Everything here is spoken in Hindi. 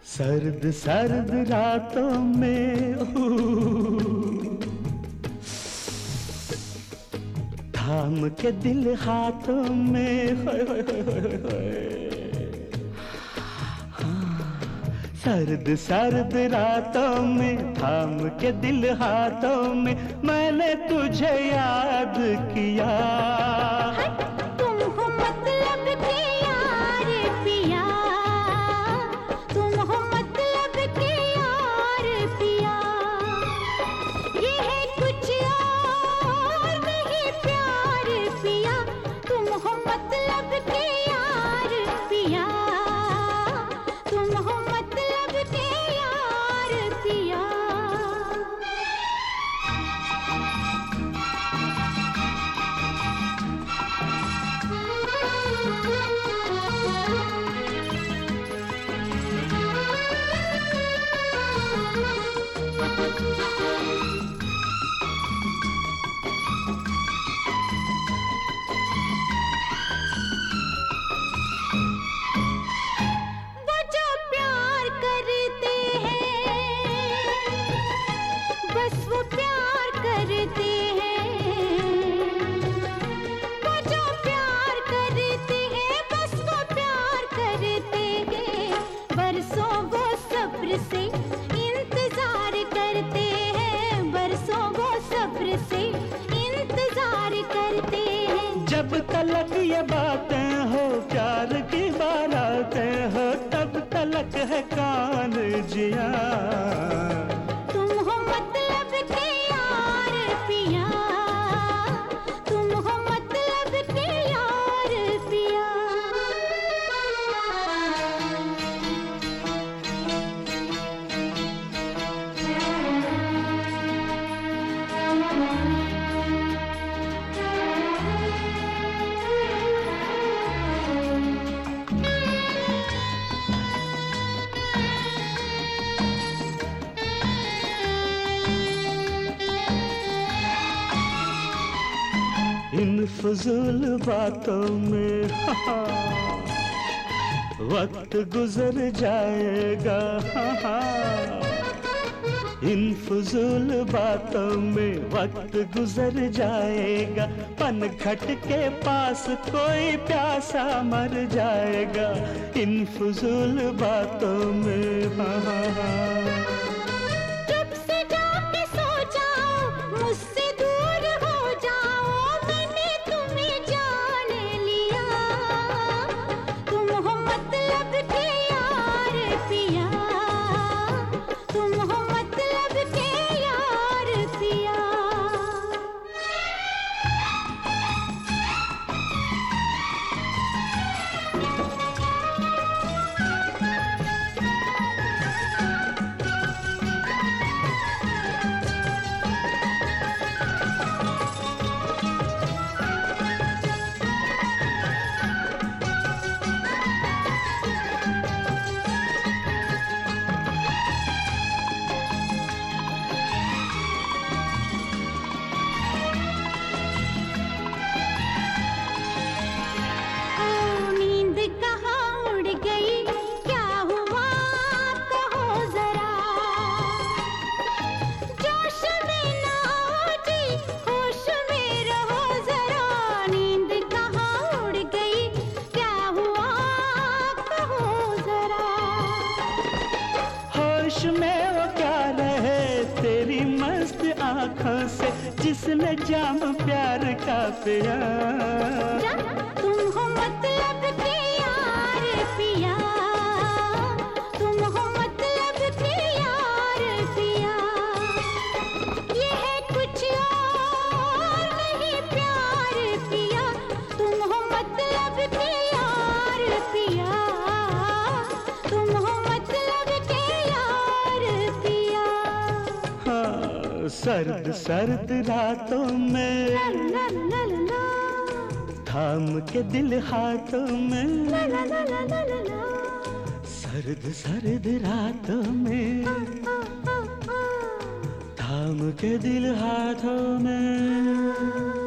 सर्द सर्द रातों में थाम के दिल हाथों में सर्द सर्द रातों में थाम के दिल हाथों में मैंने तुझे याद किया। तुम हो मतलब के यार पिया, तुम हो मतलब के यार पिया। ये है कुछ और नहीं प्यार पिया, तुम हो मतलब के यार पिया, तुम हो मतलब के यार पिया। बस वो प्यार करते हैं, वो जो प्यार करते हैं, बस वो प्यार करते हैं। बरसों वो सब्र से इंतजार करते हैं, बरसों वो सब्र से इंतजार करते हैं। जब तलक ये बातें हो प्यार की बारातें हो तब तलक है कान जिया। तुम हो मतलब के यार पिया, तुम हो मतलब के यार पिया। इन फजूल बातों में वक्त गुजर जाएगा। इन फजूल बातों में वक्त गुजर जाएगा। पनघट के पास कोई प्यासा मर जाएगा। इन फजूल बातों में में वो क्या रहे तेरी मस्त आँखों से जिसने जाम प्यार का पिया। तुम हो मतलब के यार पिया, तुम हो मतलब के यार पिया। ये है कुछ और नहीं प्यार पिया, तुम हो मतलब के यार पिया, तुम हो मतलब के यार पिया। हाँ, सर्द सर्द रातों में ला ला ला ला ला, थाम के दिल हाथों में ला ला ला ला ला ला ला। सर्द सर्द रातों में थाम के दिल हाथों में।